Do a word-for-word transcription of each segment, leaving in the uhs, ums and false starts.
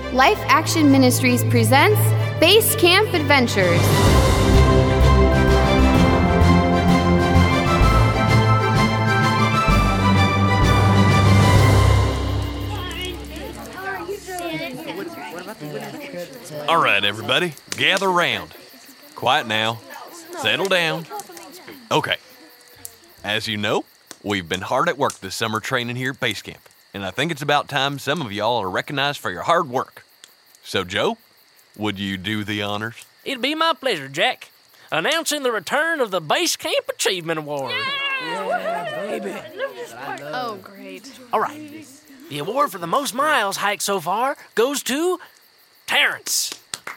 Life Action Ministries presents Base Camp Adventures. All right, everybody, gather round. Quiet now. Settle down. Okay. As you know, we've been hard at work this summer training here at Base Camp, and I think it's about time some of y'all are recognized for your hard work. So, Joe, would you do the honors? It'd be my pleasure, Jack. Announcing the return of the Base Camp Achievement Award. Yeah, baby. Oh, great. All right. The award for the most miles hiked so far goes to Terrence.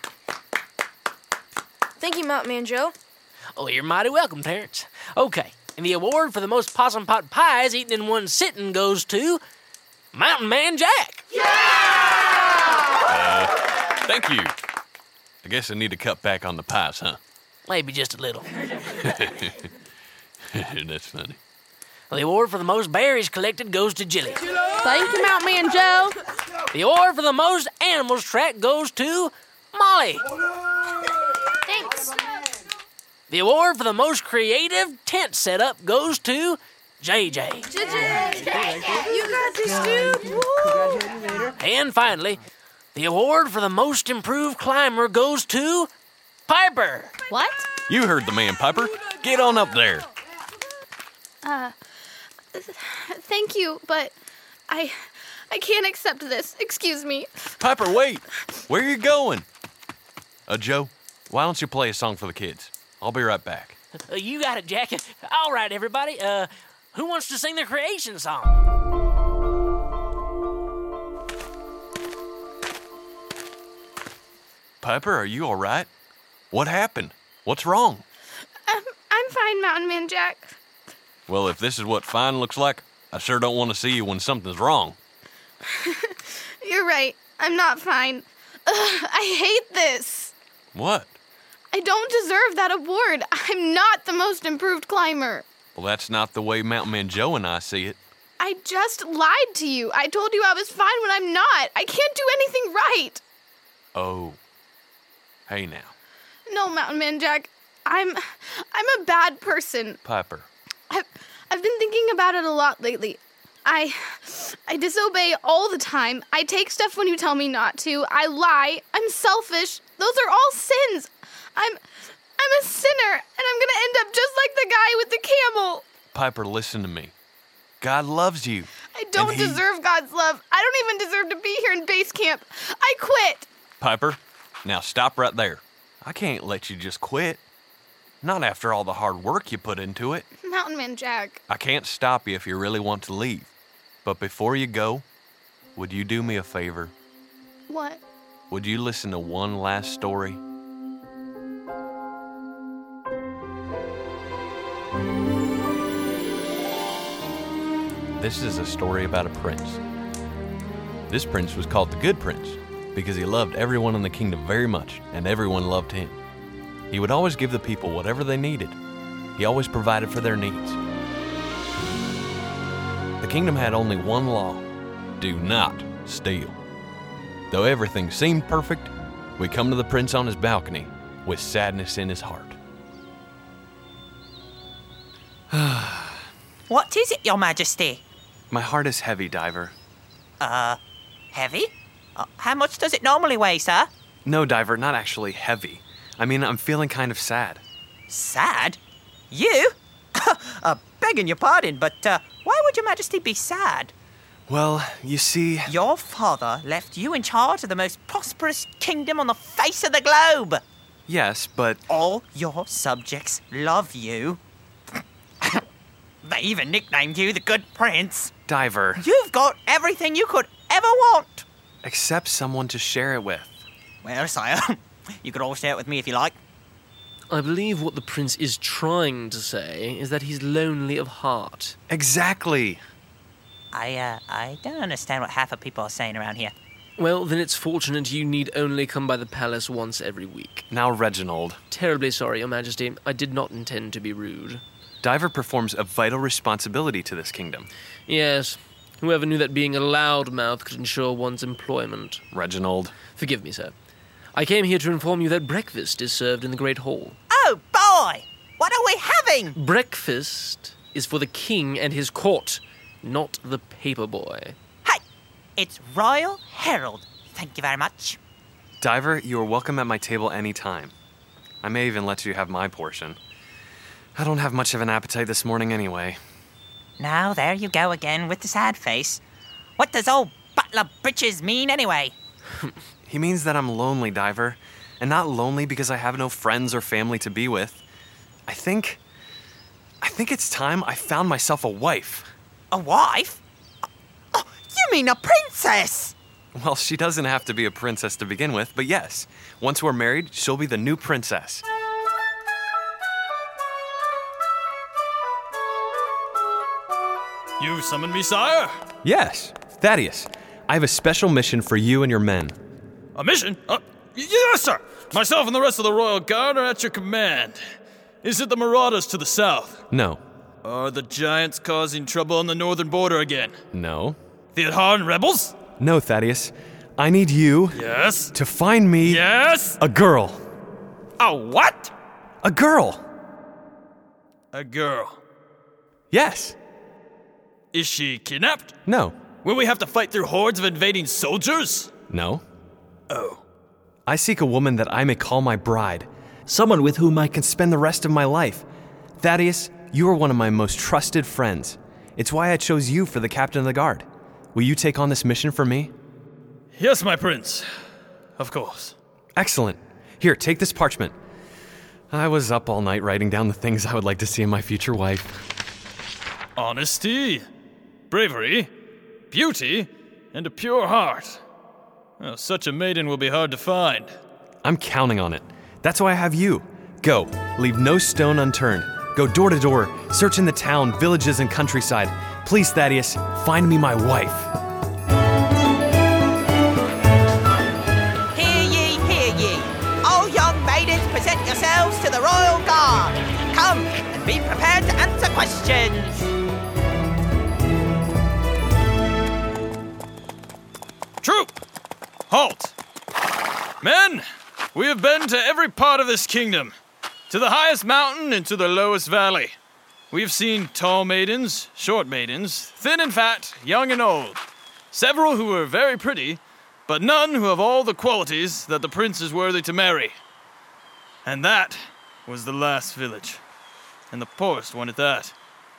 Thank you, Mountain Man Joe. Oh, you're mighty welcome, Terrence. Okay, and the award for the most possum pot pies eaten in one sitting goes to Mountain Man Jack. Uh, thank you. I guess I need to cut back on the pies, huh? Maybe just a little. That's funny. The award for the most berries collected goes to Jilly. Thank you, Mountain Man Joe. The award for the most animals tracked goes to Molly. Thanks. The award for the most creative tent setup goes to J J. You got this, dude. Woo. And finally, the award for the most improved climber goes to Piper. What? You heard the man, Piper. Get on up there. Uh, thank you, but I, I can't accept this. Excuse me. Piper, wait. Where are you going? Uh, Joe, why don't you play a song for the kids? I'll be right back. Uh, you got it, Jack. All right, everybody. Uh, who wants to sing the creation song? Piper, are you all right? What happened? What's wrong? Um, I'm fine, Mountain Man Jack. Well, if this is what fine looks like, I sure don't want to see you when something's wrong. You're right. I'm not fine. Ugh, I hate this. What? I don't deserve that award. I'm not the most improved climber. Well, that's not the way Mountain Man Joe and I see it. I just lied to you. I told you I was fine when I'm not. I can't do anything right. Oh. Hey now. No, Mountain Man Jack. I'm I'm a bad person. Piper. I've, I've been thinking about it a lot lately. I I disobey all the time. I take stuff when you tell me not to. I lie. I'm selfish. Those are all sins. I'm I'm a sinner, and I'm gonna end up just like the guy with the camel. Piper, listen to me. God loves you. I don't he... deserve God's love. I don't even deserve to be here in base camp. I quit. Piper, now stop right there. I can't let you just quit. Not after all the hard work you put into it. Mountain Man Jack. I can't stop you if you really want to leave. But before you go, would you do me a favor? What? Would you listen to one last story? This is a story about a prince. This prince was called the Good Prince because he loved everyone in the kingdom very much, and everyone loved him. He would always give the people whatever they needed. He always provided for their needs. The kingdom had only one law: do not steal. Though everything seemed perfect, we come to the prince on his balcony with sadness in his heart. What is it, Your Majesty? My heart is heavy, Diver. Uh, heavy? Uh, how much does it normally weigh, sir? No, Diver, not actually heavy. I mean, I'm feeling kind of sad. Sad? You? uh, begging your pardon, but uh, why would Your Majesty be sad? Well, you see... Your father left you in charge of the most prosperous kingdom on the face of the globe. Yes, but... All your subjects love you. They even nicknamed you the Good Prince. Diver... You've got everything you could ever want. Except someone to share it with. Well, sire, you could all share it with me if you like. I believe what the prince is trying to say is that he's lonely of heart. Exactly. I, uh, I don't understand what half of people are saying around here. Well, then it's fortunate you need only come by the palace once every week. Now, Reginald. Terribly sorry, Your Majesty. I did not intend to be rude. Diver performs a vital responsibility to this kingdom. Yes, Whoever knew that being a loudmouth could ensure one's employment. Reginald. Forgive me, sir. I came here to inform you that breakfast is served in the Great Hall. Oh, boy! What are we having? Breakfast is for the king and his court, not the paper boy. Hey, it's Royal Herald. Thank you very much. Diver, you are welcome at my table any time. I may even let you have my portion. I don't have much of an appetite this morning anyway. Now, there you go again with the sad face. What does old Butler Britches mean anyway? He means that I'm lonely, Diver, and not lonely because I have no friends or family to be with. I think... I think it's time I found myself a wife. A wife? Oh, you mean a princess? Well, she doesn't have to be a princess to begin with, but yes, once we're married, she'll be the new princess. You summoned me, sire? Yes, Thaddeus. I have a special mission for you and your men. A mission? Uh, y- yes, sir. Myself and the rest of the Royal Guard are at your command. Is it the marauders to the south? No. Are the giants causing trouble on the northern border again? No. The Adharn rebels? No, Thaddeus. I need you Yes. to find me Yes. a girl. A what? A girl. A girl. Yes. Is she kidnapped? No. Will we have to fight through hordes of invading soldiers? No. Oh. I seek a woman that I may call my bride, someone with whom I can spend the rest of my life. Thaddeus, you are one of my most trusted friends. It's why I chose you for the captain of the guard. Will you take on this mission for me? Yes, my prince. Of course. Excellent. Here, take this parchment. I was up all night writing down the things I would like to see in my future wife. Honesty, bravery, beauty, and a pure heart. Well, such a maiden will be hard to find. I'm counting on it. That's why I have you. Go. Leave no stone unturned. Go door to door, search in the town, villages, and countryside. Please, Thaddeus, find me my wife. Hear ye, hear ye. All young maidens, present yourselves to the Royal Guard. Come and be prepared to answer questions. Troop! Halt! Men, we have been to every part of this kingdom, to the highest mountain and to the lowest valley. We have seen tall maidens, short maidens, thin and fat, young and old, several who are very pretty, but none who have all the qualities that the prince is worthy to marry. And that was the last village, and the poorest one at that.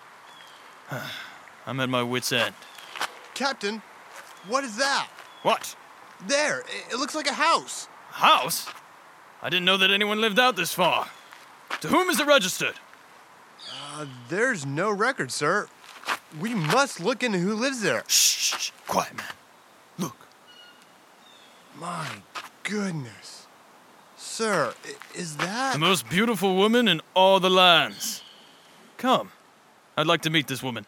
I'm at my wit's end. Captain, what is that? What? There, it, it looks like a house. House? I didn't know that anyone lived out this far. To whom is it registered? Uh, there's no record, sir. We must look into who lives there. Shh, shh, shh. Quiet, man. Look. My goodness. Sir, i- is that... The most beautiful woman in all the lands. Come. I'd like to meet this woman.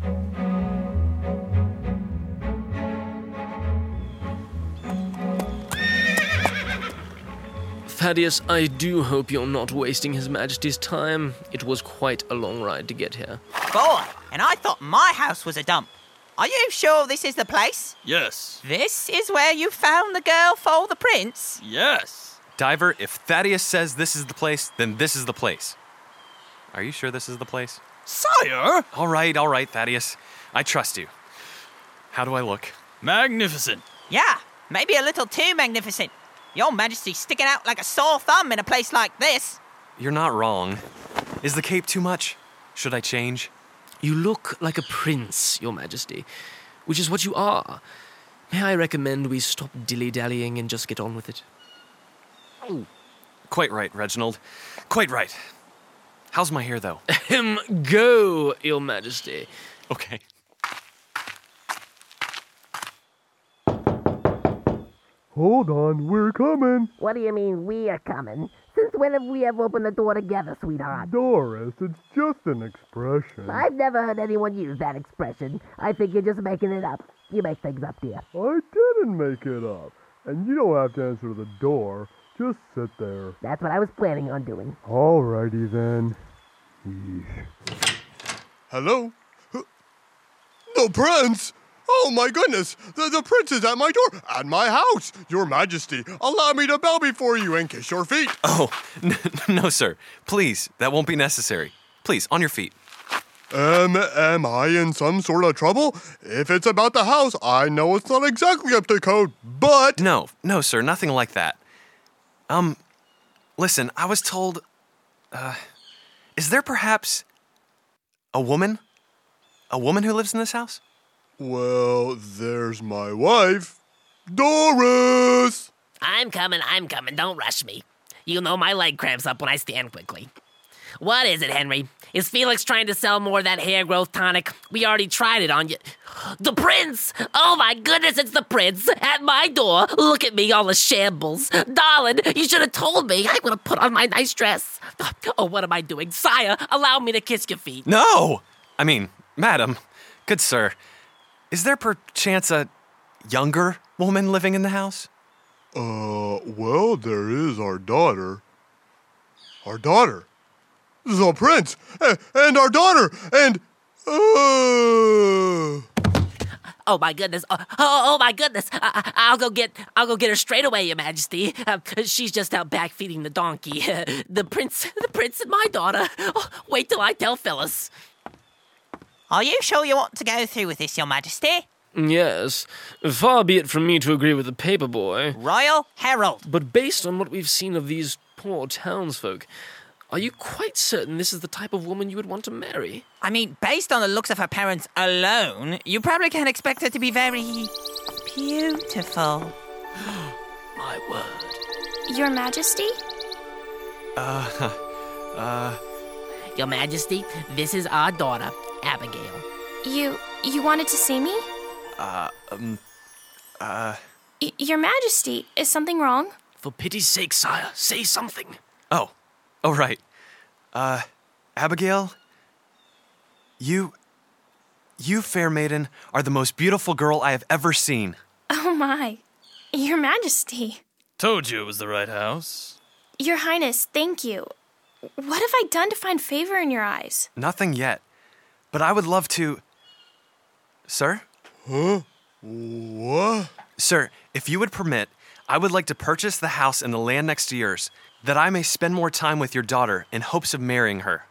Thaddeus, I do hope you're not wasting His Majesty's time. It was quite a long ride to get here. Boy, and I thought my house was a dump. Are you sure this is the place? Yes. This is where you found the girl for the prince? Yes. Diver, if Thaddeus says this is the place, then this is the place. Are you sure this is the place? Sire? All right, all right, Thaddeus. I trust you. How do I look? Magnificent. Yeah, maybe a little too magnificent. Your Majesty's sticking out like a sore thumb in a place like this. You're not wrong. Is the cape too much? Should I change? You look like a prince, Your Majesty, which is what you are. May I recommend we stop dilly-dallying and just get on with it? Quite right, Reginald. Quite right. How's my hair, though? Ahem, go, Your Majesty. Okay. Hold on, we're coming. What do you mean we are coming? Since when have we ever opened the door together, sweetheart? Doris, it's just an expression. I've never heard anyone use that expression. I think you're just making it up. You make things up, dear. I didn't make it up. And you don't have to answer the door. Just sit there. That's what I was planning on doing. Alrighty then. Yeesh. Hello? The prince? Oh my goodness! The, the prince is at my door, at my house! Your Majesty, allow me to bow before you and kiss your feet. Oh, n- no, sir. Please, that won't be necessary. Please, on your feet. Um, am I in some sort of trouble? If it's about the house, I know it's not exactly up to code, but... No, no, sir, nothing like that. Um, listen, I was told... Uh, is there perhaps a woman? A woman who lives in this house? Well, there's my wife, Doris! I'm coming, I'm coming. Don't rush me. You know my leg cramps up when I stand quickly. What is it, Henry? Is Felix trying to sell more of that hair growth tonic? We already tried it on you. The prince! Oh my goodness, it's the prince! At my door! Look at me, all a shambles. Darling, you should have told me. I would have put on my nice dress. Oh, what am I doing? Sire, allow me to kiss your feet. No! I mean, madam, good sir, is there perchance a younger woman living in the house? Uh, well, there is our daughter. Our daughter? The prince! And our daughter! And... Uh... Oh my goodness! Oh, oh, oh my goodness! I, I'll go get I'll go get her straight away, Your Majesty. Uh, she's just out back feeding the donkey. the prince, the prince, and my daughter. Oh, wait till I tell Phyllis. Are you sure you want to go through with this, Your Majesty? Yes. Far be it from me to agree with the paper boy. Royal Herald. But based on what we've seen of these poor townsfolk, are you quite certain this is the type of woman you would want to marry? I mean, based on the looks of her parents alone, you probably can't expect her to be very beautiful. My word. Your Majesty? Uh, uh... Your Majesty, this is our daughter, Abigail. You... you wanted to see me? Uh, um... Uh... Y- Your Majesty, is something wrong? For pity's sake, sire, say something. Oh. Oh, right. Uh, Abigail? You... You, fair maiden, are the most beautiful girl I have ever seen. Oh my. Your Majesty. Told you it was the right house. Your Highness, thank you. What have I done to find favor in your eyes? Nothing yet. But I would love to... Sir? Huh? What? Sir, if you would permit, I would like to purchase the house and the land next to yours, that I may spend more time with your daughter in hopes of marrying her.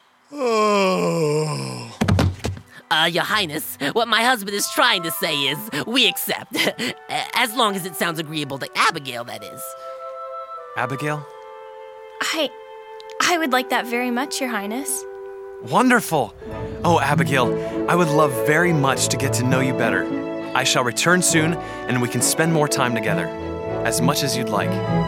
Oh... Uh, Your Highness, what my husband is trying to say is, we accept. As long as it sounds agreeable to Abigail, that is. Abigail? I... I would like that very much, Your Highness. Wonderful! Oh, Abigail, I would love very much to get to know you better. I shall return soon, and we can spend more time together. As much as you'd like.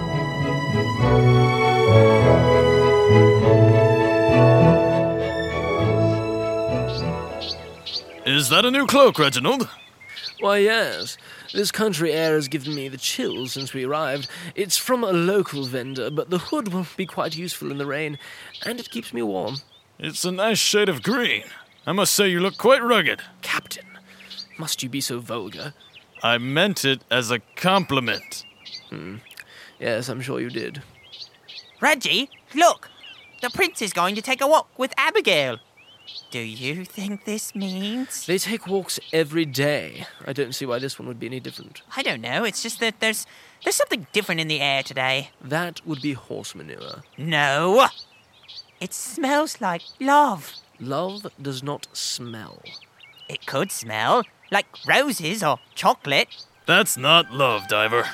Is that a new cloak, Reginald? Why, yes. This country air has given me the chills since we arrived. It's from a local vendor, but the hood will be quite useful in the rain, and it keeps me warm. It's a nice shade of green. I must say you look quite rugged. Captain, must you be so vulgar? I meant it as a compliment. Hmm. Yes, I'm sure you did. Reggie, look! The prince is going to take a walk with Abigail. Do you think this means... They take walks every day. I don't see why this one would be any different. I don't know. It's just that there's there's something different in the air today. That would be horse manure. No. It smells like love. Love does not smell. It could smell like roses or chocolate. That's not love, Diver.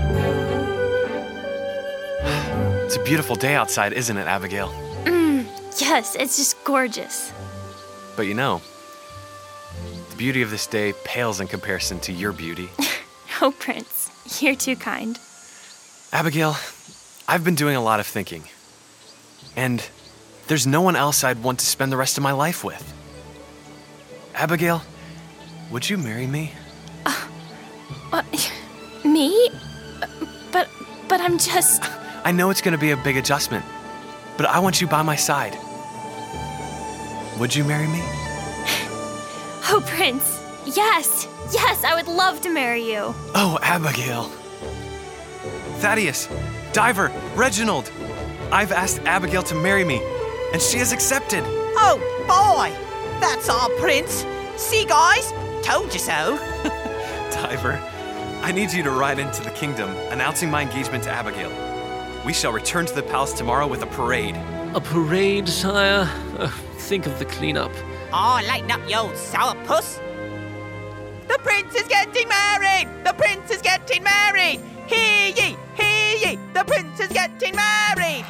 It's a beautiful day outside, isn't it, Abigail? Mmm, yes, it's just gorgeous. But you know, the beauty of this day pales in comparison to your beauty. Oh, Prince, you're too kind. Abigail, I've been doing a lot of thinking. And there's no one else I'd want to spend the rest of my life with. Abigail, would you marry me? Uh, what? Me? But, but I'm just... I know it's going to be a big adjustment, but I want you by my side. Would you marry me? Oh, Prince, yes, yes, I would love to marry you. Oh, Abigail. Thaddeus, Diver, Reginald, I've asked Abigail to marry me, and she has accepted. Oh, boy, that's our prince. See, guys, Told you so. Diver, I need you to ride into the kingdom, announcing my engagement to Abigail. We shall return to the palace tomorrow with a parade. A parade, sire? Uh, think of the cleanup. Oh, lighten up, you old sourpuss. The prince is getting married! The prince is getting married! Hear ye! Hear ye! The prince is getting married!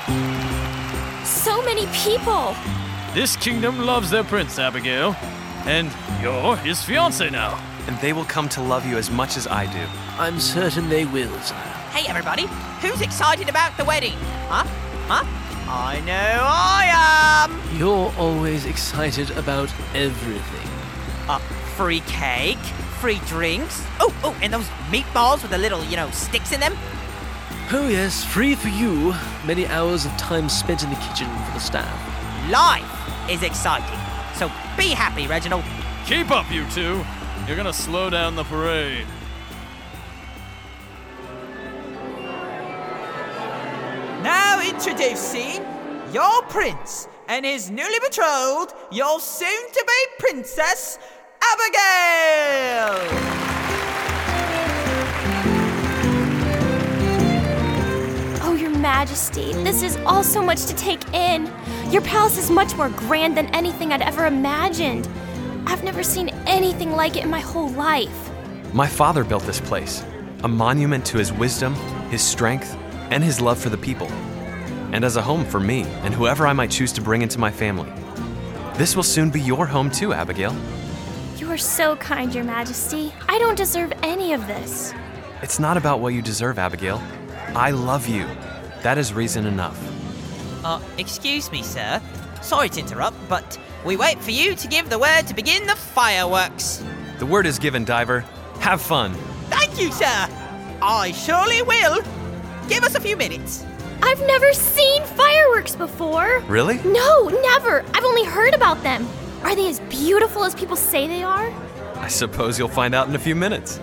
So many people! This kingdom loves their prince, Abigail. And you're his fiancé now. And they will come to love you as much as I do. I'm certain they will, sire. Hey, everybody, who's excited about the wedding? Huh? Huh? I know I am! You're always excited about everything. Uh, free cake, free drinks. Oh, oh, and those meatballs with the little, you know, sticks in them. Oh yes, free for you. Many hours of time spent in the kitchen for the staff. Life is exciting. So be happy, Reginald. Keep up, you two. You're gonna slow down the parade. Now introducing your prince and his newly betrothed, your soon-to-be princess, Abigail! Oh, Your Majesty, this is all so much to take in. Your palace is much more grand than anything I'd ever imagined. I've never seen anything like it in my whole life. My father built this place, a monument to his wisdom, his strength, and his love for the people, and as a home for me and whoever I might choose to bring into my family. This will soon be your home too, Abigail. You are so kind, Your Majesty. I don't deserve any of this. It's not about what you deserve, Abigail. I love you. That is reason enough. Uh, excuse me, sir. Sorry to interrupt, but we wait for you to give the word to begin the fireworks. The word is given, Diver. Have fun. Thank you, sir. I surely will. Give us a few minutes. I've never seen fireworks before. Really? No, never. I've only heard about them. Are they as beautiful as people say they are? I suppose you'll find out in a few minutes.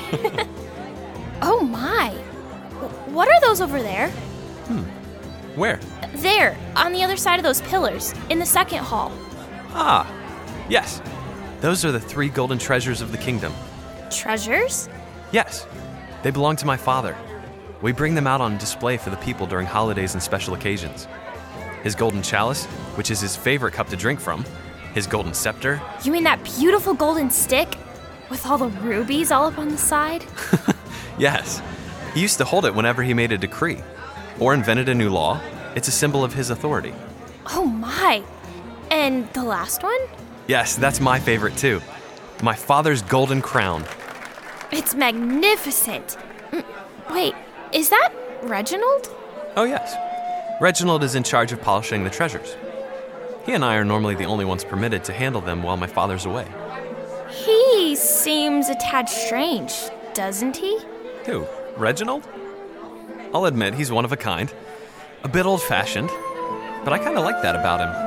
Oh my. What are those over there? Hmm. Where? There, on the other side of those pillars, in the second hall. Ah, yes. Those are the three golden treasures of the kingdom. Treasures? Yes. They belong to my father. We bring them out on display for the people during holidays and special occasions. His golden chalice, which is his favorite cup to drink from, his golden scepter. You mean that beautiful golden stick with all the rubies all up on the side? Yes. He used to hold it whenever he made a decree or invented a new law. It's a symbol of his authority. Oh my. And the last one? Yes, that's my favorite too. My father's golden crown. It's magnificent. Mm, Wait, is that Reginald? Oh, yes. Reginald is in charge of polishing the treasures. He and I are normally the only ones permitted to handle them while my father's away. He seems a tad strange, doesn't he? Who? Reginald? I'll admit he's one of a kind. A bit old-fashioned, but I kind of like that about him.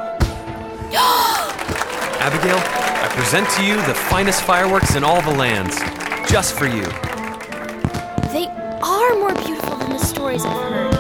Abigail, I present to you the finest fireworks in all the lands, just for you. They are more beautiful than the stories I've heard.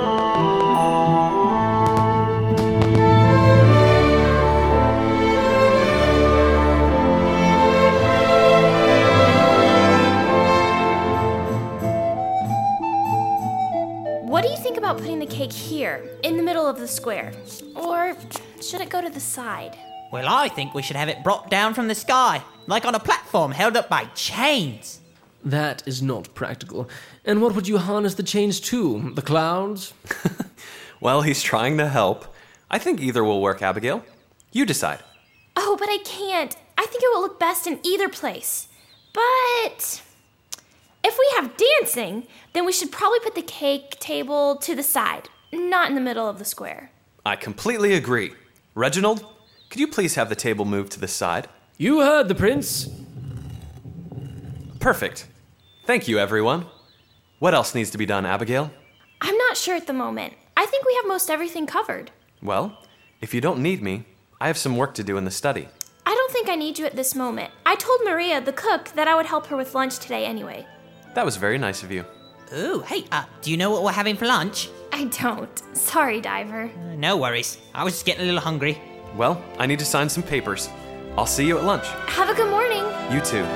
What do you think about putting the cake here, in the middle of the square? Or should it go to the side? Well, I think we should have it brought down from the sky, like on a platform held up by chains. That is not practical. And what would you harness the chains to? The clouds? Well, he's trying to help. I think either will work, Abigail. You decide. Oh, but I can't. I think it will look best in either place. But if we have dancing, then we should probably put the cake table to the side, not in the middle of the square. I completely agree. Reginald, could you please have the table moved to the side? You heard the prince. Perfect. Thank you, everyone. What else needs to be done, Abigail? I'm not sure at the moment. I think we have most everything covered. Well, if you don't need me, I have some work to do in the study. I don't think I need you at this moment. I told Maria, the cook, that I would help her with lunch today anyway. That was very nice of you. Ooh, hey, uh, do you know what we're having for lunch? I don't. Sorry, Diver. Uh, no worries. I was just getting a little hungry. Well, I need to sign some papers. I'll see you at lunch. Have a good morning. You too.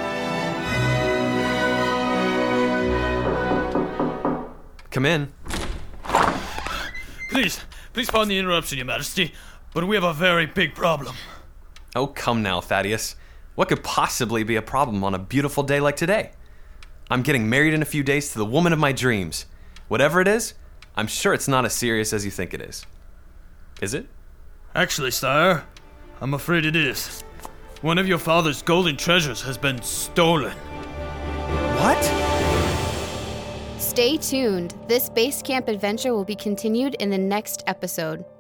Come in. Please, please pardon the interruption, Your Majesty, but we have a very big problem. Oh, come now, Thaddeus. What could possibly be a problem on a beautiful day like today? I'm getting married in a few days to the woman of my dreams. Whatever it is, I'm sure it's not as serious as you think it is. Is it? Actually, sire, I'm afraid it is. One of your father's golden treasures has been stolen. What? Stay tuned. This base camp adventure will be continued in the next episode.